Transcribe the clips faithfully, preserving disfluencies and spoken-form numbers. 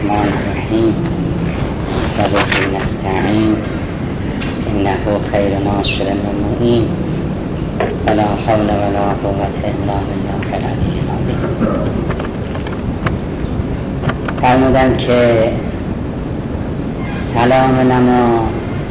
الرحمن الرحیم و به نستعین انه خیر ناصر و معین ولا حول ولا قوة الا بالله العلی العظیم. فرمودند که سلام نما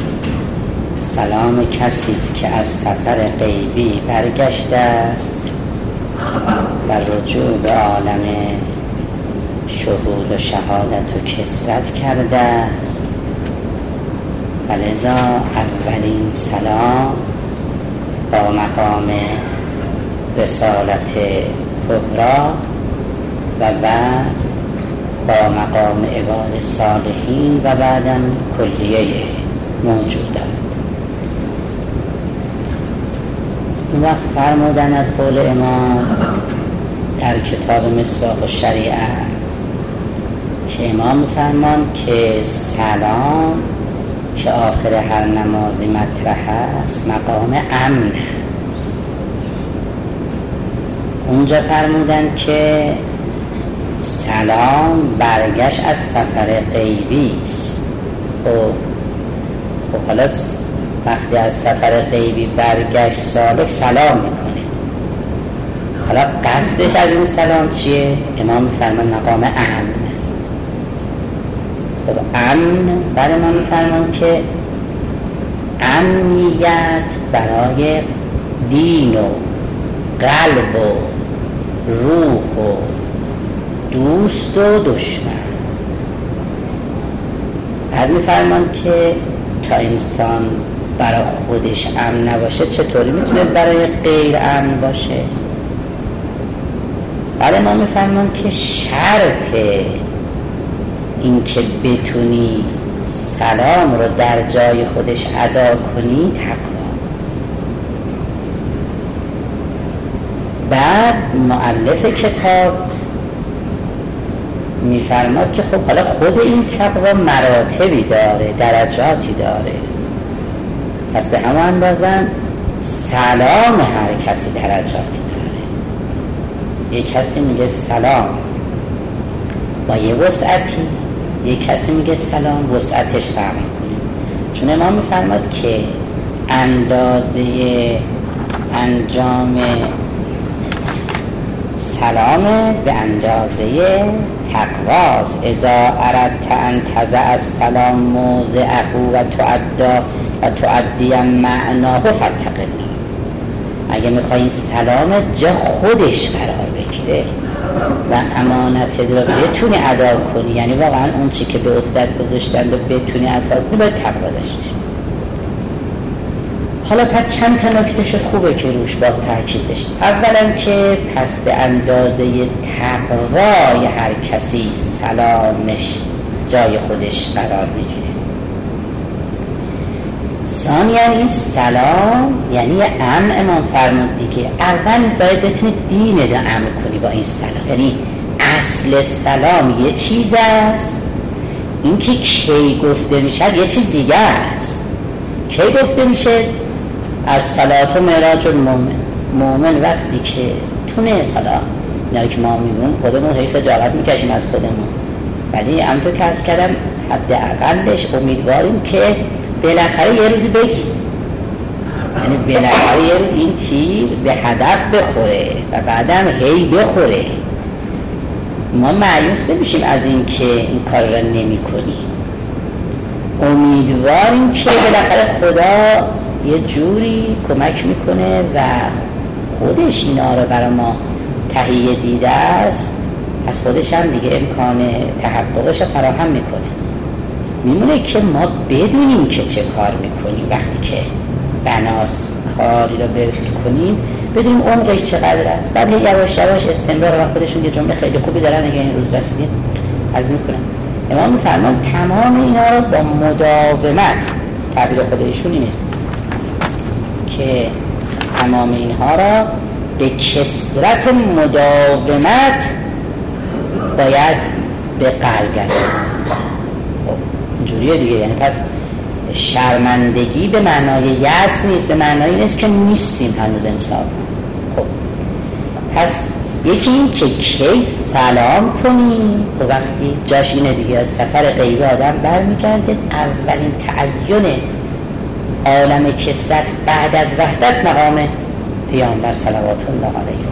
سلام کسی است که از سفر غیبی برگشته است و رجوع به عالم شهود و شهادت و کثرت کرده است، و لذا اولین سلام با مقام رسالت کبرا و بعد با مقام عباد صالحین و بعداً کلیه موجودات. اون وقت فرمودن از قول امام در کتاب مصباح الشریعه که امام فرمان که سلام که آخر هر نمازی مطرح است مقام امن است. اونجا فرمودن که سلام برگشت از سفر غیبی است. خب خب حالا وقتی از سفر غیبی برگشت سالک سلام میکنه، حالا قصدش از این سلام چیه؟ امام میفرمان مقام امن. خب امن برای ما میفرمان که امنیت برای دین و قلب و روح و دوست و دشمن. بعد میفرمان که تا انسان برای خودش امن نباشه چطوری میتونه برای غیر امن باشه؟ بعد ما میفرمان که شرط این که بتونی سلام رو در جای خودش ادا کنی تقواست. بعد مؤلف کتاب میفرماد که خب حالا خود این تقوا مراتبی داره، درجاتی داره، پس به همه اندازه سلام هر کسی درجاتی داره. یک کسی میگه سلام با یه وسعتی، یک کسی میگه سلام وسعتش فرق میکنه. چون امام میفرماد که اندازه انجام سلام به اندازه تقواست. اذا اردت ان تضع السلام موضعه و تعدی و تعدی معناه فاتق الله. اگه میخوای این سلام جا خودش قرار بگیره و امانت رو بتونی ادا کنی، یعنی واقعا اون چی که به عهدت گذاشتند و بتونی ادا کنی، باید تقوا داشته باشی. حالا پس چند تا نکته شد خوبه که روش باز تاکید بشه. اولا که پس به اندازه تقوای هر کسی سلامش جای خودش قرار میگیره. ثانیاً این سلام یعنی امن. امام فرمود دیگه اول باید بتونی دین رو امن کنی با این سلام. یعنی اصل سلام یه چیز است، این که کی گفته میشه یه چیز دیگه است. کی گفته میشه؟ از صلات و معراج المؤمن. مؤمن وقتی که تونه سلام، نه که ما میگون خودمون هی خجالت میکشیم از خودمون، ولی همونطور که عرض کردم حد اقلش امیدواریم که بالاخره یه روزی بگی، یعنی بالاخره یه روز این تیر به هدف بخوره و بعدم هی بخوره. ما مایوس نمیشیم از این که این کار را نمی کنیم، امیدواریم که بالاخره خدا یه جوری کمک میکنه و خودش اینا رو برای ما تهیه دیده است، از خودش هم دیگه امکان تحققش رو فراهم میکنه. میمونه که ما بدونیم که چه کار میکنیم. وقتی که بناس کاری رو بکنیم بدونیم عمقش چقدر است. بعد یواش یواش استمرار و خودشون یه جمله خیلی خوبی دارن، اگه این روز رسیدیم از میکنم. امام میفرمان تمام اینا رو با مداومت، تعبیر خودشون این است که تمام اینها را به کثرت مداومت باید به قلب رسوند. اینجوریه دیگه. یعنی پس شرمندگی به معنای یأس نیست، به معنای این است که نیستیم هنوز انصاف. خب پس یکی این که کی سلام کنی و وقتی جاش اینه دیگه، از سفر غیبی آدم برمیگرده، اولین تعین عالم کسرت بعد از وحدت مقام پیامبر صلوات الله علیه.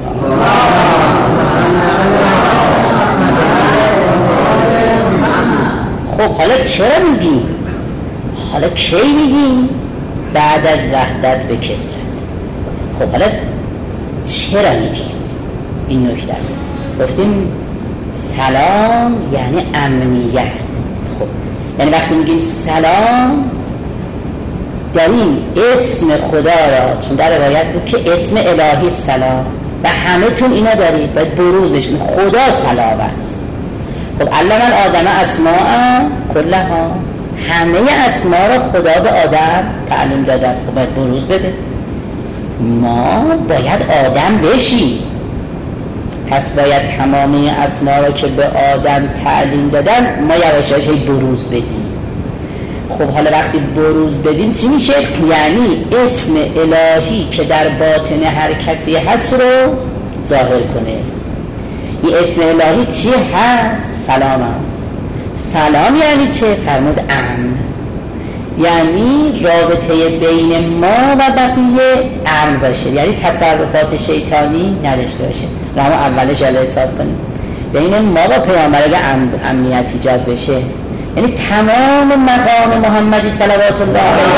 خب حالا چرا میگی؟ حالا کی میگی؟ بعد از وحدت به کسرت. خب حالا چرا میگی؟ این نکته است. گفتیم سلام یعنی امنیت. خب یعنی وقتی میگیم سلام داریم اسم خدا را، چون در روایت بود که اسم الهی سلام و همه تون اینا دارید، باید بروزش خدا سلام است. خب علم الآدم اسماء کلها، همه اسما را خدا به آدم تعلیم داده است. خب باید بروز بده، ما باید آدم بشیم، پس باید تمامی اسما را که به آدم تعلیم دادن ما یواش یواش بروز بدیم. خب حالا وقتی بروز بدیم چی میشه؟ یعنی اسم الهی که در باطن هر کسی هست رو ظاهر کنه. این اسم الهی چی هست؟ سلام هست. سلام یعنی چه؟ فرمود امن، یعنی رابطه بین ما و بقیه امن باشه، یعنی تصرفات شیطانی نداشته باشه. ما اولش جلوه حساب کنیم بین ما و پیامبر اگه امن، امنیت ایجاد بشه، یعنی تمام مقام محمدی صلوات الله علیه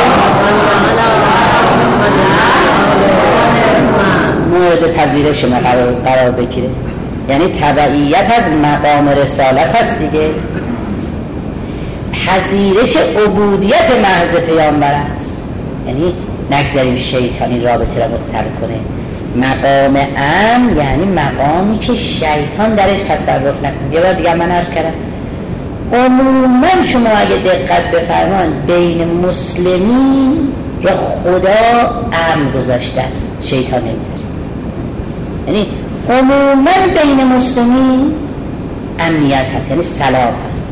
مورد پذیرش ما قرار, قرار بگیره. یعنی تبعیت از مقام رسالت هست دیگه، پذیرش عبودیت محض پیامبر است. یعنی نگذاریم شیطانی رابطه را مختل کنه. مقام امن یعنی مقامی که شیطان درش تصرف نکنه. یه بار دیگه من عرض کردم عموما شما اگه دقت بفرمایید بین مسلمین را خدا امن گذاشته است، شیطان نمیذاره. یعنی عموما بین مسلمین امنیت هست، یعنی سلام هست،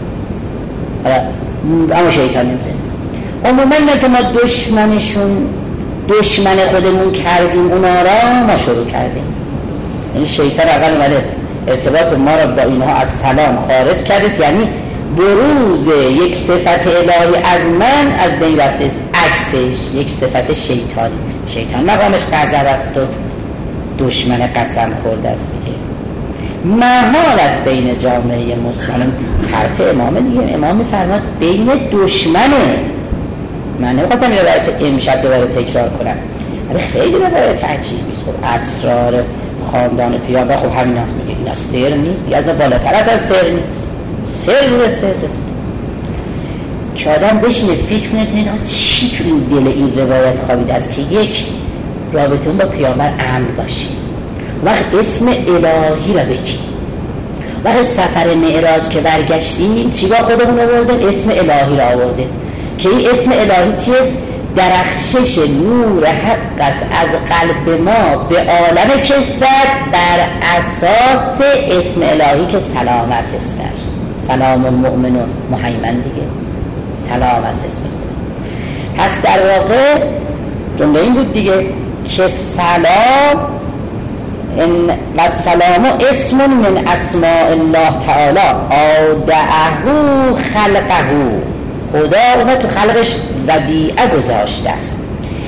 اما شیطان نمیذاره. عموما نه که ما دشمنشون دشمن خودمون کردیم اونا را ما شروع کردیم، یعنی شیطان اول اومده ارتباط ما را با اینها از سلام خارج کرده، یعنی بروز یک صفت الهی از من از بین رفته است، عکسش یک صفت شیطانی. شیطان مقامش غضب است و دشمن قسم خورده است دیگه. محال است بین جامعه مسلمان، حرف امام دیگه، امام میفرماد بین دشمنه. من نمیخواستم یه روایت امشب دوباره تکرار کنم، ولی خیلی روایت عجیبی است. خب اسرار خاندان پیامبر خب همین هست دیگه، اینا سر نیست دیگه، از بالاتر از از سر نیست، سر رو سر است که آدم بشینه فکر کنه چی تو این دل این روایت خوابیده است که یک رابطه اون با پیامبر امن باشه، وقت اسم الهی را بگی. وقت سفر معراج که برگشتیم چی با خودمون آورده؟ اسم الهی را آورده که این اسم الهی چیست؟ درخشش نور حق است از قلب ما به عالم کسرت بر اساس اسم الهی که سلام است. اسمش سلام المؤمنون مهیمن دیگه، سلام است اسم خدا. پس در واقع جمله این بود دیگه که سلام ان و سلام اسم من اسماء الله تعالی اودعه خلقه، خدا اونه تو خلقش ودیعه گذاشته است،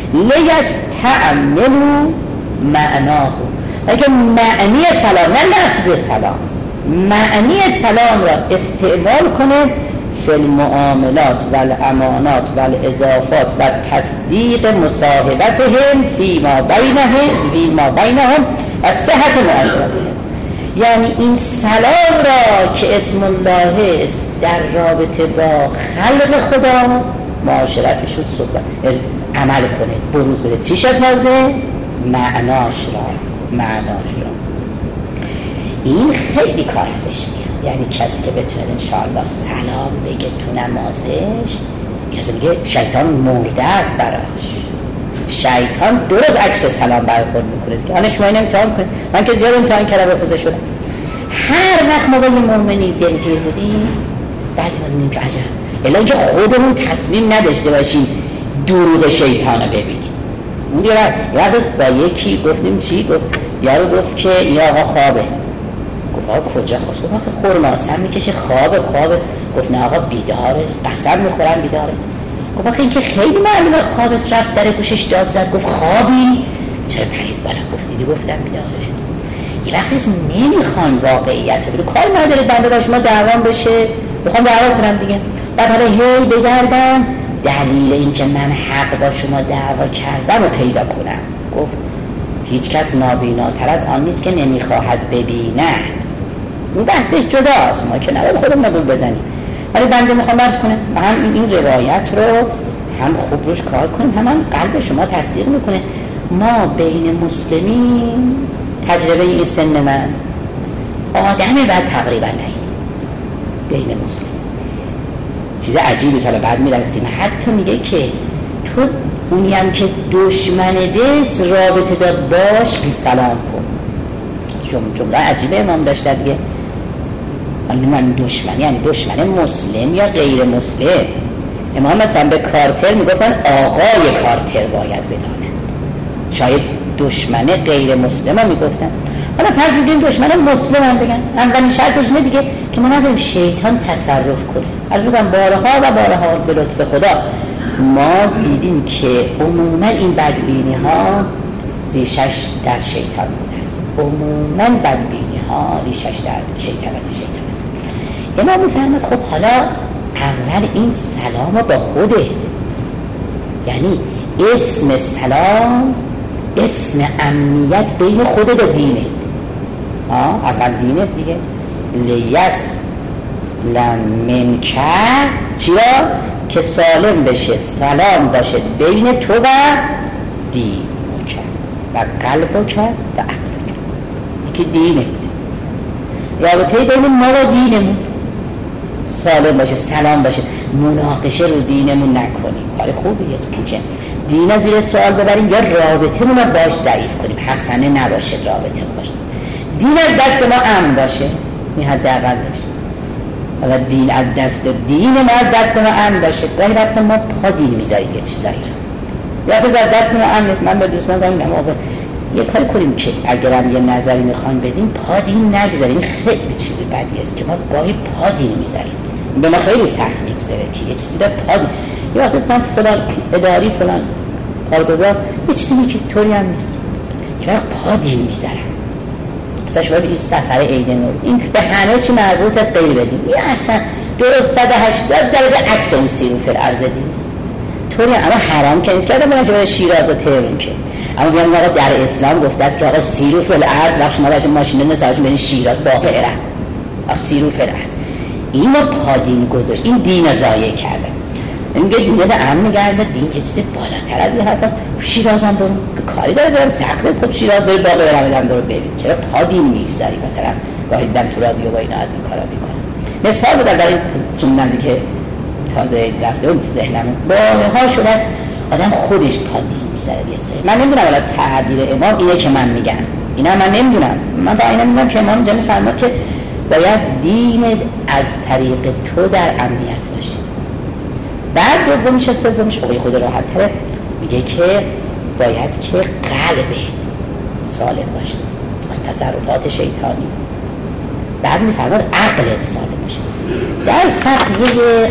لیستعملوا معناه، اگه معنی سلام نه لفظ سلام، معنی سلام را استعمال کنه فی المعاملات و الامانات و الاضافات و تصدیق مصاحبتهم فی ما بینهم فی ما بینهم و صحت معاشرتهم. یعنی این سلام را که اسم الله است در رابطه با خلق خدا معاشرتش شد صحبت عمل کنه، بروز بده. چی شد تازه؟ معناش را معناش را این خیلی کار ازش میاد. یعنی کسی که بتونه انشاءالله سلام بگه تو نمازش، کسی میگه شیطان مرده است براش، شیطان دو روز عکس سلام برخورد میکنه که آنه شما این امتحان کنید. من که زیاد امتحان کردم بفوزه شدم. هر وقت ما با یه مؤمنی دلگیر بودیم بعد ما دیدیم که عجب الان که خودمون تصمیم نداشته باشیم دروغ شیطان رو ببینیم، اون یه وقت با یکی گفتیم چی؟ گفت یارو گفت که این آقا خوابه. گفت آقا کجا خوابه؟ گفت آقا خرماسم میکشه خوابه خوابه. گفت نه آقا بیداره، قسم میخورم بیداره. گفت آقا این که خیلی معلومه خوابه. رفت در گوشش داد زد گفت خوابی؟ چرا پرید بالا؟ گفت دیدی گفتم بیداره. یه وقتی نمیخوان واقعیت رو کار نداره بنده با شما دعوام بشه، میخوام دعوا کنم دیگه. بعد حالا هی بگردم دلیل این که من حق با شما دعوا کردم رو پیدا کنم. گفت هیچ کس نابیناتر از آن نیست که نمیخواهد ببینه. اون بحثش جداست، ما که نباید خودم نگول بزنیم. ولی بنده میخوام عرض کنم و هم این, این روایت رو هم خوب روش کار کنیم، هم, هم قلب شما تصدیق میکنه. ما بین مسلمین تجربه این سن من آدمی بعد تقریبا نهیم بین مسلم چیز عجیبی. سالا بعد میرسیم حتی میگه که تو اونی هم که دشمن دست رابطه داد باش بی سلام کن. جمله عجیبه امام داشته دیگه. من دشمن یعنی دشمن مسلم یا غیر مسلم. امام مثلا به کارتر میگفتن آقای کارتر باید بدانه، شاید دشمن غیر مسلم هم میگفتن. حالا فرض بگیریم دشمن مسلم هم بگن، اولین شرطش اینه دیگه که ما نذاریم شیطان تصرف کنه. از بگم بارها و بارها به لطف خدا ما دیدیم که عموما این بدبینی ها ریشش در شیطان بوده است. عموما بدبینی ها ریشش در شیطنت شیطان است. امام میفرماد خب حالا اول این سلام با خوده، یعنی اسم سلام اسم امنیت بین خودت و دینت. اول دینت دیگه لیس لمنکه چرا؟ که سالم بشه، سلام باشه بین تو و دین و قلب و عقل که دینت، رابطه بین ما و دینمون سالم باشه، سلام باشه، مناقشه رو دینمون نکنیم. کار خوبی است که دین زیر سوال ببریم یا رابطه رو باش ضعیف کنیم، حسنه نباشه رابطه باشه. دین از دست ما امن باشه، این حد اقلش. حالا دین از دست دین ما از دست ما امن باشه. گاهی وقتا ما پا دین میذاریم یه چیزایی رو، یا از دست ما امن نیست. من به دوستان دارم میگم آقا یه کاری کنیم که اگرم یه نظری میخوان بدیم پا دین نگذاریم. خیلی چیزی بدی است که ما گاهی پا دین میذاریم، به ما خیلی سخت میگذره که یه چیزی رو پا دین. یا مثلا فلان اداری فلان کارگزار یه چیزی که طوری هم نیست که پا دین میذارن. مثلا شما این سفر عید نوروز این به همه چی مربوط است غیر بدیم. این اصلا درست صد و هشتاد درجه عکس اون سیروف الارض دین است طوری، اما حرام که نیست که آدم باید شیراز و تهران که. اما بیان آقا در اسلام گفته است که آقا سیروف الارض وقت شما باید ماشین نسازون برین شیراز باقی ارم آقا سیروف الارض اینو پا دین گذاشت. این دین رو ضایع کرده. این که دینه به امن میگرده، دین که چیزی بالاتر از این حرف هست. شیراز هم برون به کاری داره دارم سخت است. خب شیراز بری باقی ارم دارو ببین چرا پا دین میگذاری. مثلا گاهی دیدم تو رادیو با اینا از این کارا میکنم. مثال بودم در این چون نزدیک که تازه رفته اون تو ذهنم بارها شده است آدم خودش پا دین میذاره. من نمیدونم ولی تعبیر امام اینه که من میگم، اینا من نمیدونم. من با اینا میگم که امام جان فرمود که باید دین از طریق تو در امنیت باشه. بعد دومیش سومیش خب خود راحت تره میگه که باید که قلب سالم باشه از تصرفات شیطانی. بعد میفرماد عقلت سالم باشه. در صفحه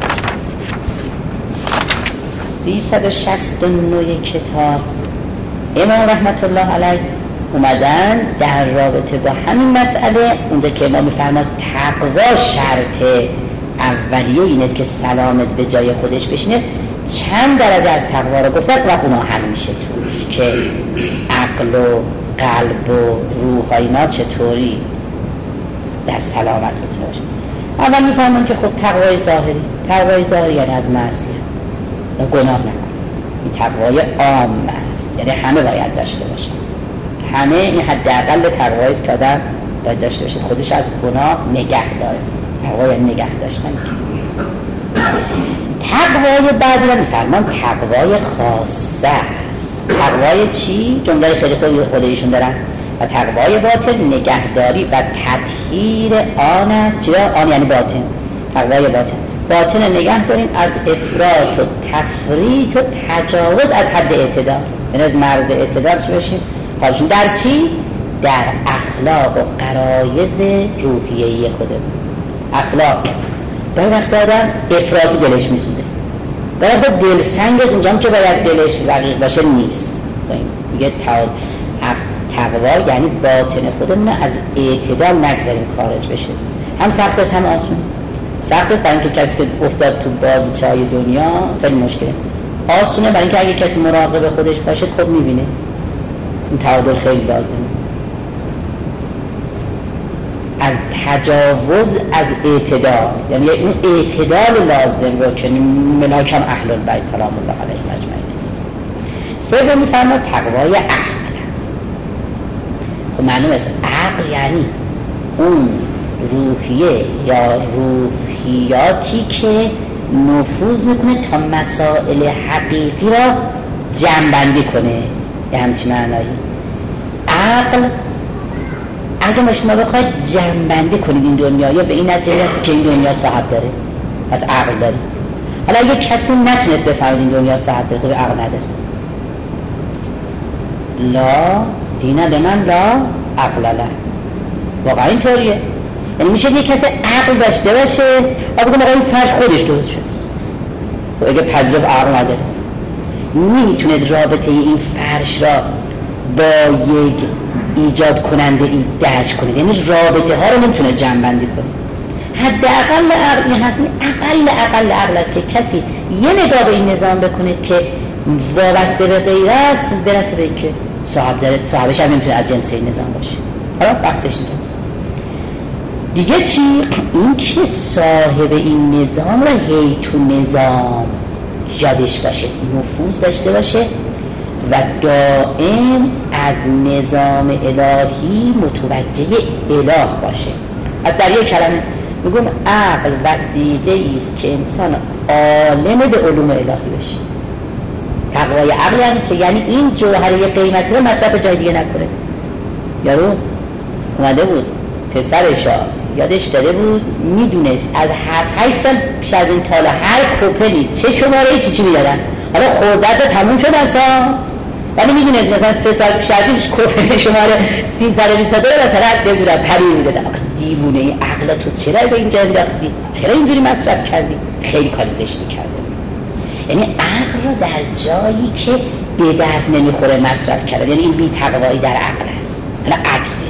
سیصد و شصت و نه کتاب امام رحمت الله علیه اومدن در رابطه با همین مسئله اونجا که امام میفرماد تقوا شرط اولیه این است که سلامت به جای خودش بشینه. چند درجه از تقوا رو گفتن و اونا حل میشه توش که عقل و قلب و روح های ما چطوری در سلامت بتونه باشه. اول میفهمن که خب تقوای ظاهری، تقوای ظاهری یعنی از معصیت و گناه نکنه. این تقوای عام است، یعنی همه باید داشته باشه. همه این حداقل تقوایی است که آدم باید داشته باشه، خودش از گناه نگه داره. تقوا یعنی نگه داشتن. تقوای بعدی رو میفرمان تقوای خاصه است. تقوای چی؟ جمله خیلی خیلی خودشون دارن. و تقوای باطن نگهداری و تطهیر آن است. چرا؟ آن یعنی باطن. تقوای باطن باطن نگه داریم از افراط و تفریط و تجاوز از حد اعتدال. یعنی از مرد اعتدال چی باشیم؟ حالشون در چی؟ در اخلاق و غرایز روحیه‌ای خودمون. اخلاق در وقت آدم افراطی دلش میسوزه، در وقت دل سنگ است اونجا هم که باید دلش رقیق باشه نیست. میگه تقوا یعنی باطن خودمون از اعتدال نگذاریم خارج بشه. هم سخت است هم آسون. سخت است برای اینکه کسی که افتاد تو بازیچه های دنیا خیلی مشکله. آسونه برای اینکه اگه کسی مراقب خودش باشه خود میبینه. این تعادل خیلی لازمه. از تجاوز از اعتدال، یعنی اون اعتدال لازم رو که ملاکم اهل البیت سلام الله علیهم اجمعین است. سوم میفرماد تقوای عقل. خب معلوم است عقل یعنی اون روحیه یا روحیاتی که نفوذ میکنه تا مسائل حقیقی را جمع‌بندی کنه. یه همچین معنایی. عقل اگه ما شما بخواید جمع‌بندی کنید این دنیا یا به این نتیجه است که این دنیا صاحب داره، پس عقل داری. حالا اگه کسی نتونست بفهمید این دنیا صاحب داره، خب عقل نداره. لا دین لمن لا عقل له. واقعا اینطوریه. یعنی میشه یک کسی عقل داشته باشه اما بگم آقا این فرش خودش درست شد، و اگه پذیرفت عقل نداره، نمیتونه رابطه این فرش را با یک ایجاد کننده ای درج کنه. یعنی رابطه ها رو نمیتونه جمع بندی کنه. حداقل عقل هست، اقل اقل عقل است که کسی یه نگاه به این نظام بکنه که وابسته به غیر است، برسه به که صاحب داره، صاحبش هم نمیتونه از جنس این نظام باشه. حالا بحثش اینجاست. دیگه چی؟ این که صاحب این نظام رو هی تو نظام یادش باشه، نفوذ داشته باشه و دائم از نظام الهی متوجه اله باشه. از در یک کلمه میگم عقل وسیله است که انسان عالم به علوم الهی بشه. تقوای عقل یعنی چه؟ یعنی این جوهره قیمتی رو مصرف جای دیگه نکنه. یارو اومده بود پسرشا یادش داره بود میدونست از هفت هشت سال پیش از این تالا هر کوپنی چه شماره چی چی میدادن. حالا خورده است تموم شد اصلا، ولی میدونست مثلا سه سال پیش از این کوپن شماره سیصد و بیست و دو مثلا بگیرم پری میدادن. دیوونه ای عقل تو چرا به اینجا انداختی؟ چرا اینجوری مصرف کردی؟ خیلی کار زشتی کرده. یعنی عقل رو در جایی که به درد نمیخوره مصرف کرده. یعنی این بی تقوایی در عقل است. حالا عکسش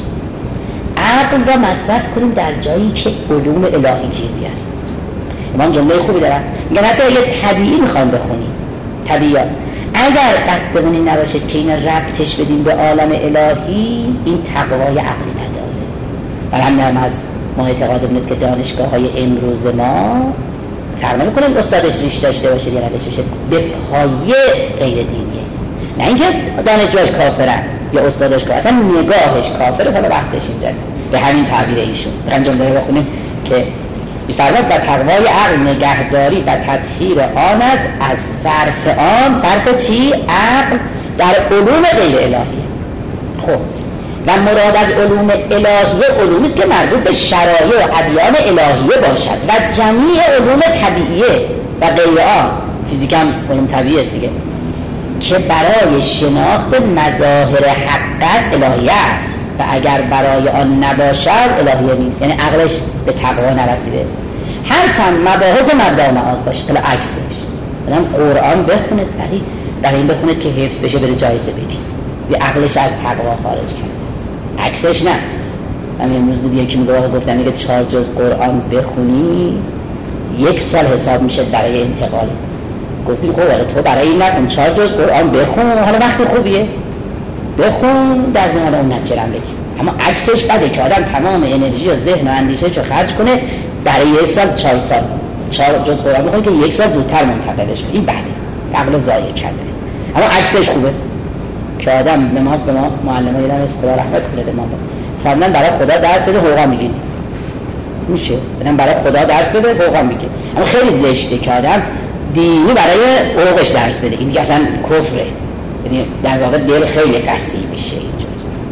عقل رو مصرف کنیم در جایی که علوم الهی گیر بیاد. امام جمله خوبی دارن میگن حتی اگه طبیعی میخوام بخونیم، طبیعیات، اگر قصدمون این نباشه که این ربطش بدیم به عالم الهی، این تقوای عقلی نداره. و همین هم از ما اعتقاد نیست که دانشگاه های امروز ما فرما میکنن استادش ریش داشته باشه یا نداشته باشه، به پایه غیر دینی است. نه اینکه دانشجوش کافرن یا استادش کافر، اصلا نگاهش کافر است. حالا بحثش اینجاست به همین تعبیر ایشون. برم جمله رو بخونیم که می‌فرماید و تقوای عقل نگهداری و تطهیر آن است از صرف آن. صرف چی؟ عقل در علوم غیر الهی. خب و مراد از علوم الهی علومی است که مربوط به شرایع و ادیان الهیه باشد و جمیع علوم طبیعیه و غیر آن. فیزیک هم علوم طبیعی است دیگه، که برای شناخت مظاهر حق است الهیه است و اگر برای آن نباشد الهیه نیست. یعنی عقلش به تقوا نرسیده است. هر چند مباحث مبدا و معاد باشه، حالا عکسش مثلا قرآن بخونه، ولی برای این بخونه که حفظ بشه بره جایزه بگیره. به عقلش از تقوا خارج کرده است. عکسش نه. همین امروز بود یکی میگه گفتن که چهار جز قرآن بخونی یک سال حساب میشه برای انتقال. گفتیم خب حالا تو برای این نکن، چهار جز قرآن بخون، حالا وقتی خوبیه بخون، در زمان اون نتیجه هم بگیر. اما عکسش بده که آدم تمام انرژی و ذهن و اندیشه رو خرج کنه برای یک سال چهار سال چهار جز قرآن بخونه که یک سال زودتر منتقلش کنه. این بده، عقل ضایع کرده. اما عکسش خوبه که آدم به ما به ما معلمای علم است، خدا رحمت کنه ما فرمودن برای خدا درس بده حقوق میگیری. میشه بدن برای خدا درس بده حقوق میگیری. اما خیلی زشته که آدم دینی برای حقوقش درس بده. این دیگه اصلا کفره. یعنی در واقع دل خیلی قسی میشه اینجا.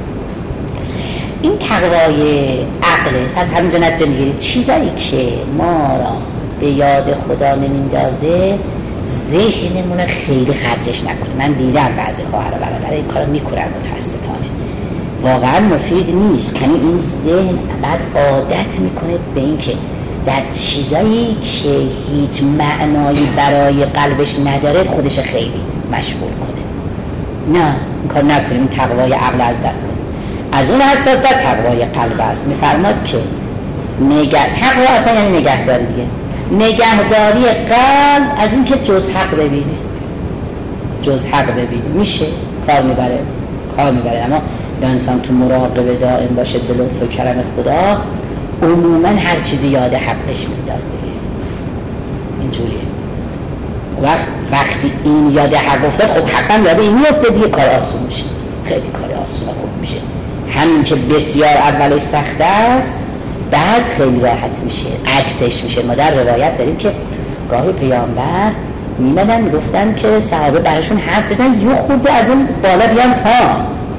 این تقوای عقله. پس همینجا نتیجه میگیرید چیزایی که ما را به یاد خدا نمیندازه ذهنمون خیلی خرجش نکنیم. من دیدم بعضی خواهر و برادر این کارو میکنن متاسفانه، واقعا مفید نیست. یعنی این ذهن بعد عادت میکنه به این که در چیزایی که هیچ معنایی برای قلبش نداره خودش خیلی مشغول کنه. نه این کار نکنیم، تقوای عقل از دست کنیم. از اون اساس در تقوای قلب است. میفرماد که نگه تقوا اصلا یعنی نگهداری دیگه. نگهداری قلب از این که جز حق ببینه، جز حق ببینه میشه کار میبره کار میبره اما به انسان تو مراقبه دائم باشه به لطف و کرم خدا، عموما هر چیزی یاد حقش میندازه. اینجوریه. وقت وقتی این یاد حق افتاد، خب حقا یاد این میفته دیگه، کار آسون میشه، خیلی کار آسون خوب میشه. همین که بسیار اولش سخت است بعد خیلی راحت میشه، عکسش میشه. ما در روایت داریم که گاهی پیامبر میمدن میگفتن که صحابه براشون حرف بزن یه خورده از اون بالا بیان تا،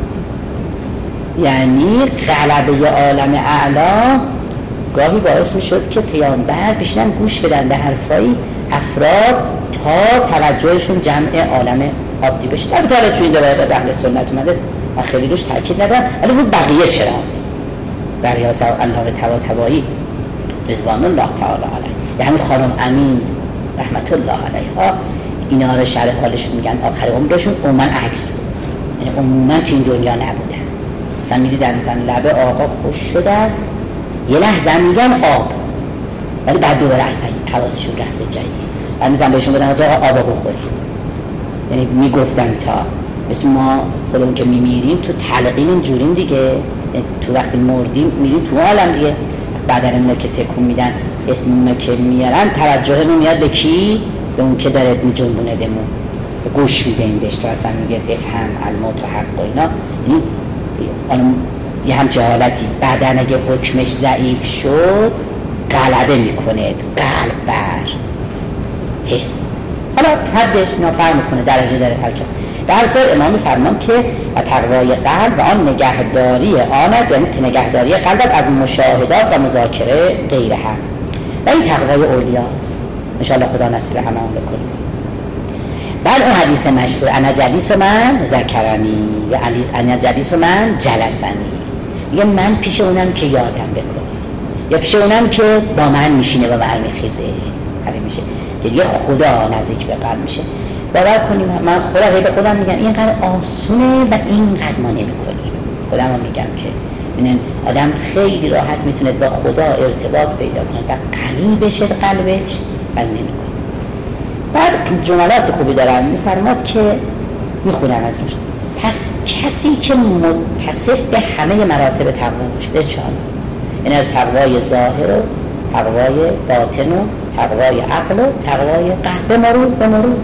یعنی غلبه عالم اعلا گاهی باعث میشد که پیامبر بشنن گوش بدن به حرفای افراد تا توجهشون جمع عالم عادی بشه. البته توی این روایت از اهل سنت اومده، من خیلی روش تاکید ندارم، ولی رو بقیه چرا؟ بقیه ها الله طباطبایی رضوان الله تعالی علیه، یعنی خانم امین رحمت الله علیها اینا رو شرح حالشون میگن آخر عمرشون عموما عکس، یعنی عموما تو این دنیا نبودن. مثلا میدیدن زن لبه آقا خوش شده است، یه لحظه میگن آب، ولی بعد دوباره اصلا حواسشون رفته جایی، بعد میزن بهشون بدن آقا آبا بخورید. یعنی میگفتن تا مثل ما خودمون که میمیریم تو تلقین اینجوریم دیگه، تو وقتی مردیم میریم تو عالم دیگه، بدنمون که تکون میدن اسم که میارن توجهمون میاد به کی؟ به اون که داره میجنبونه دمون، گوش میده این بهش، تو اصلا میگه افهم الموت و حق و اینا. یعنی یه همچه حالتی بدن اگه حکمش ضعیف شد غلبه میکنه قلب بر حس، حالا حدش نافر میکنه، درجه داره حرکت. در اصل امام فرمان که تقوای قلب و آن نگهداری آن است، یعنی نگهداری قلب است از مشاهدات و مذاکره غیر هم، و این تقوای اولیاست. انشاءالله خدا نصیب همه اون بکنیم. بعد اون حدیث مشهور انا جلیس من ذکرنی یا انا جلیس من جلسنی، یا من پیش اونم که یادم بکنه، یا پیش اونم که با من میشینه و برمیخیزه. همین میشه دیگه خدا نزدیک به قلب میشه. باور کنیم من خدا به خودم میگم اینقدر آسونه و اینقدر ما نمیکنیم. خودم رو میگم که این آدم خیلی راحت میتونه با خدا ارتباط پیدا کنه و قوی بشه قلبش و نمیکنه. بعد جملات خوبی دارن، میفرماد که میخونم ازش، پس کسی که متصف به همه مراتب تقوا باشه، چهار، این از تقوای ظاهر و تقوای باطن و تقوای عقل و تقوای قلب، به مرور به مرور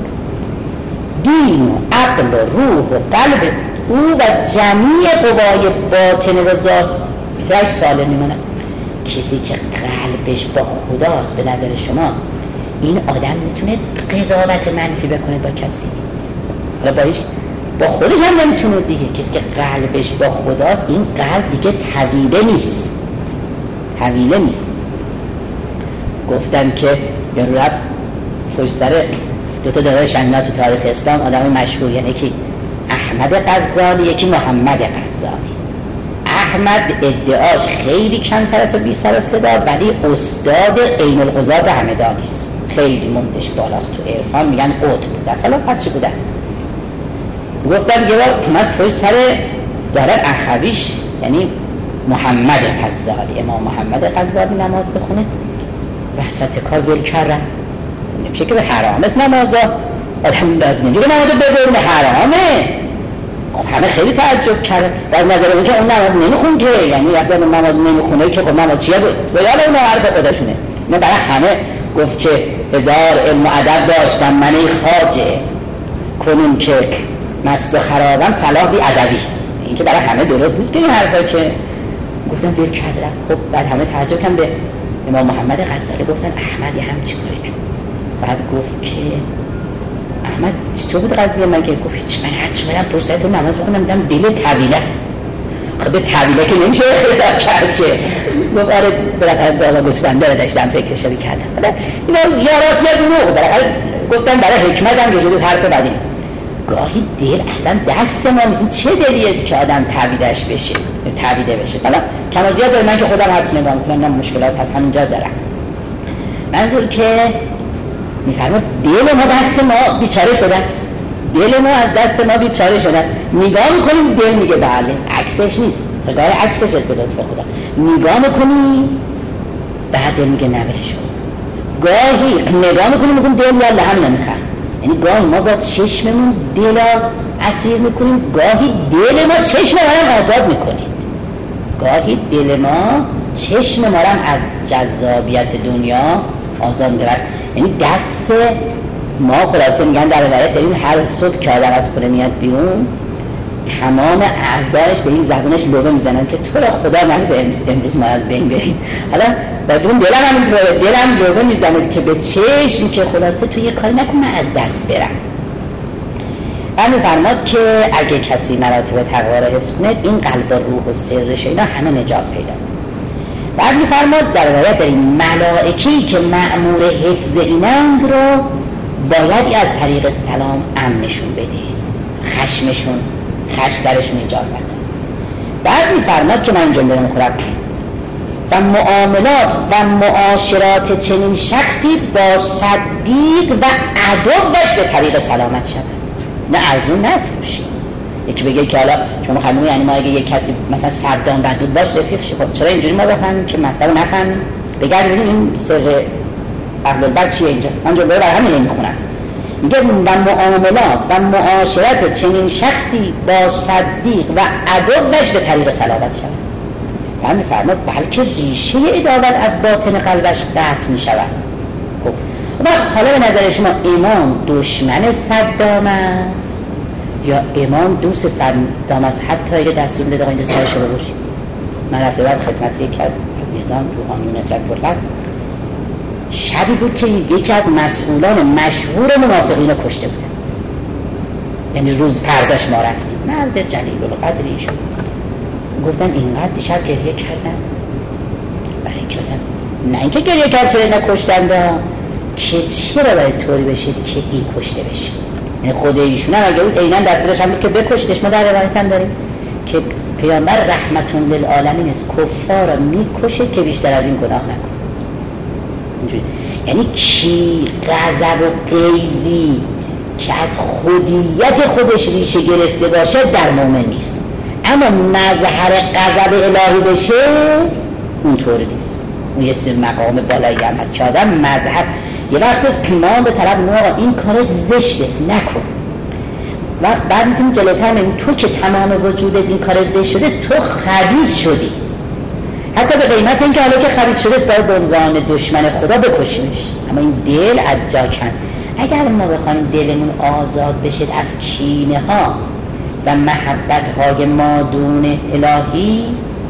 دین و عقل و روح و قلب او و جمیع قوای باطن و ظاهرش سالم میمونه. کسی که قلبش با خداست به نظر شما، این آدم میتونه قضاوت منفی بکنه با کسی، حالا با, با خودش هم نمیتونه دیگه. کسی که قلبش با خداست، این قلب دیگه طویله نیست، طویله نیست. گفتن که به رفت پشت سر دوتا داره شنینا تو تاریخ اسلام آدم مشهور، یعنی یکی احمد غزالی یکی محمد غزالی. احمد ادعاش خیلی کمتر از بی سر و صدا، ولی استاد عین القضات همدانی است، خیلی موندش بالاست تو عرفان، میگن قطب بوده است. حالا پس چی بوده است؟ گفتم یه بار اومد پشت سر داره اخویش، یعنی محمد غزالی، امام محمد غزالی نماز بخونه، وسط کار ول کردن، نمیشه که به حرام است نمازا، الحمدلله نمیگه نماز ببرون حرامه. همه خیلی تعجب کردن در نظر اون که اون نماز نمیخون که، یعنی وقتی اون نماز نمیخونه که خب نماز چیه بود؟ بیاله اون حرف خودشونه. من برای همه گفت که هزار علم و ادب داشتم من ای خواجه، کنون که مست و خرابم صلاح بی ادبی است. این که برای همه درست نیست که این حرفا که گفتم ول کردم. خب بعد همه تعجب کردن به امام محمد غزالی، گفتن احمد یه هم چی کاری؟ بعد گفت که احمد چطور بود قضیه؟ من که گفت هیچ، من هرچی میرم پرسید تو نماز بخونم دیدم دل طویله است. خب به طویله که نمیشه خطاب کرد که گفت آره بالاخره دالا گوسفنده رو داشتم فکرش رو کردم. اینا یا راستیت نو بالاخره گفتن برای حکمت هم جزء حرف بدی. گاهی دل اصلا دست ما نیست. چه دلیه که آدم تعبیدش بشه تعبیده بشه؟ حالا کم و زیاد داره، من که خودم حدس نگاه میکنم نه مشکلات پس همینجا دارم. منظور که میفرماد دل ما دست ما بیچاره شده است، دل ما از دست ما بیچاره شده. نگاه میکنیم دل میگه بله، عکسش نیست، غیر عکسش است به لطف خدا. نگاه میکنی بعد دل میگه نوش. گاهی نگاه میکنیم میگیم دل یالا همین نمیخواد. یعنی گاهی ما با چشممون دل اسیر میکنیم، گاهی دل ما چشم ما رو آزاد میکنیم. گاهی دل ما چشم ما رو از جذابیت دنیا آزاد میکنه. یعنی دست ما خلاصه میگن در روایت داریم هر صبح که آدم از خونه میاد بیرون تمام اعضایش به این زبونش لوبه میزنن که تو را خدا نمیزه امروز ما از بین بریم. حالا بدون دلم هم اینطوره، دلم لوبه میزنه که به چشم که خلاصه تو یه کاری نکن من از دست برم. من میفرماد که اگه کسی مراتب تقوا را حفظ کنه این قلب و روح و سرش اینا همه نجات پیدا. بعد میفرماد در روایت داریم ملائکی که مأمور حفظ اینند رو باید از طریق سلام امنشون بده، خشمشون خشم درشون ایجاد نکنه. بعد میفرماد که من این جمله رو میخورم و معاملات و معاشرات چنین شخصی با صدیق و عدوش به طریق سلامت شود. نه ارزون نفروشی. یکی بگه که حالا شما خانومی یعنی ما اگه یک کسی مثلا صدام بدود باش رفیق شی، خب چرا اینجوری ما بفهمیم که مطلب نفهمیم؟ بگرد ببینیم این سر اهل البیت چیه اینجا. من جمله برای همین میخونم. میگه و معاملات و معاشرت چنین شخصی با صدیق و عدوش به طریق سلامت شود. و میفرماد بلکه ریشه عداوت از باطن قلبش قطع میشود. خب حالا به نظر شما امام دشمن صدام است یا امام دوست صدام است؟ حتی اگه دستور بده اینجا سرش رو باشید. من رفته بعد خدمت یکی از عزیزان روحانیون نجات برلد شبی بود که یکی از مسئولان مشهور منافقین رو کشته بود. یعنی روز پرداش ما رفتیم، مرد جلیل القدری شد. گفتن اینقدر دیشب گریه کردن برای اینکه مثلا نه اینکه گریه کرد چرا نکشتن دا که چرا باید طوری بشید که این کشته بشه. یعنی خود ایشون هم اگه بود اینن دستورش هم بود که بکشتش. ما در روایت هم داریم که پیامبر رحمتون للعالمین است، کفار را میکشه که بیشتر از این گناه نکن. اینجوری یعنی کی غضب و غیظی که از خودیت خودش ریشه گرفته باشه در مومن نیست، اما مظهر غضب الهی بشه اونطور نیست. اون یه سر مقام بالایی هم هست که آدم مظهر یه وقت است که ما به طرف نوعا این کار زشت است نکن و بعد میتونی جلوتر میگیم تو که تمام وجودت این کار زشت شده تو خبیث شدی، حتی به قیمت اینکه حالا که خبیث شده است باید به عنوان دشمن خدا بکشیمش. اما این دل از جا کن. اگر ما بخوایم دلمون آزاد بشه از کینه ها و محبت های مادون الهی،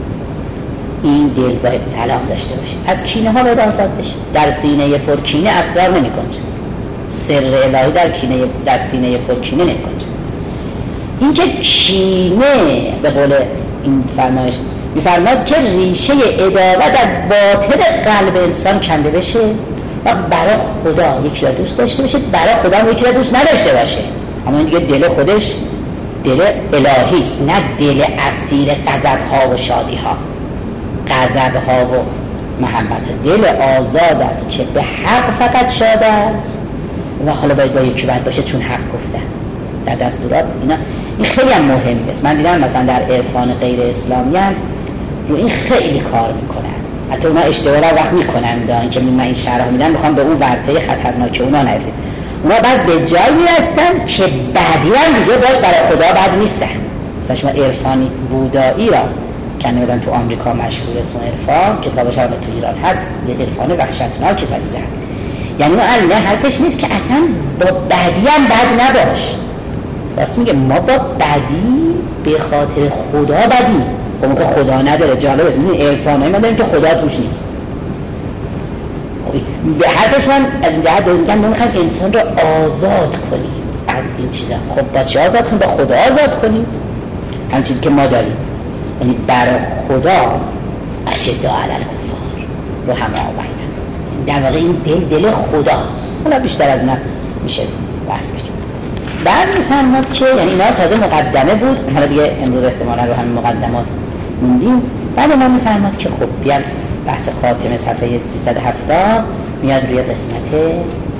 این دل باید سلام داشته باشه. از کینه ها باید آزاد بشه. در سینه پر کینه اسرار نمی کنه. سر الهی در کینه در سینه پر کینه نمی کنه. این که کینه به قول این فرمایش میفرماد که ریشه عداوت از باطن قلب انسان کنده بشه و برای خدا یکی را دوست داشته باشه، برای خدا یکی را دوست نداشته باشه. اما این دیگه دل خودش دل الهی است، نه دل اسیر غضب ها و شادی ها، غضب ها و محبت. دل آزاد است که به حق فقط شاده است و حالا باید با یکی بد باشه چون حق گفته است. در دستورات اینا این خیلی هم مهمه است. من دیدم مثلا در عرفان غیر اسلامی هم رو این خیلی کار میکنن، حتی اونا اشتباه را وقت میکنن دا اینکه من این شرح میدن میخوام به اون ورطه خطرناک اونا نرید. اونا بعد به جایی میرستن که بعدی هم دیگه باش برای خدا بعد نیستن. مثلا شما عرفانی بودایی را که نمیدن تو آمریکا مشهور سون عرفان، کتابش هم تو ایران هست، یه عرفان وحشتناک که سازی یعنی اون الله حرفش نیست که اصلا با بعدی هم بد نباش. راست میگه ما با بعدی به خاطر خدا بدی، اون که خدا نداره. جالب است این عرفانایی ما داریم که خدا توش نیست. به حرفش من از این جهت داریم میگن ما میخوایم انسان رو آزاد کنیم از این چیزا. خب با چی آزاد کنیم؟ با خدا آزاد کنیم، همین چیزی که ما داریم. یعنی برای خدا اشد علی الکفار رحماء بینهم. در واقع این دل دل خداست. حالا بیشتر از من میشه بحث بشه. بعد میفرماد که یعنی اینا تازه مقدمه بود، حالا دیگه امروز احتمالا رو همین مقدمات موندیم. بعد ما میفرماد که خب بیام بحث خاتمه صفحه سیصد و هفتاد میاد روی قسمت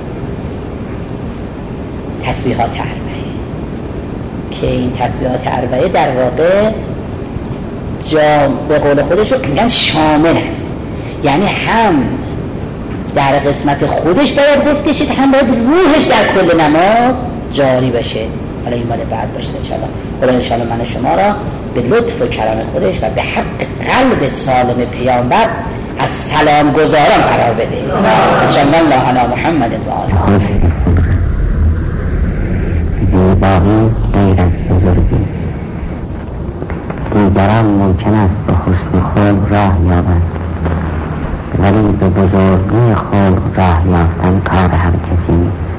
تسبیحات اربعه که این تسبیحات اربعه در واقع جا به قول خودش رو میگن شامل است، یعنی هم در قسمت خودش باید گفت کشید، هم باید روحش در کل نماز جاری بشه. حالا این مال بعد باشه انشاءالله. خدا انشاءالله من شما را به لطف و کرم خودش و به حق قلب سالم پیامبر از سلام گزاران قرار بده. صلی الله علی محمد و آله. زیبایی غیر از بزرگی، دیگران ممکن است به حسن خلق راه یابند، ولی به بزرگی خلق راه یافتن کار هر کسی نیست.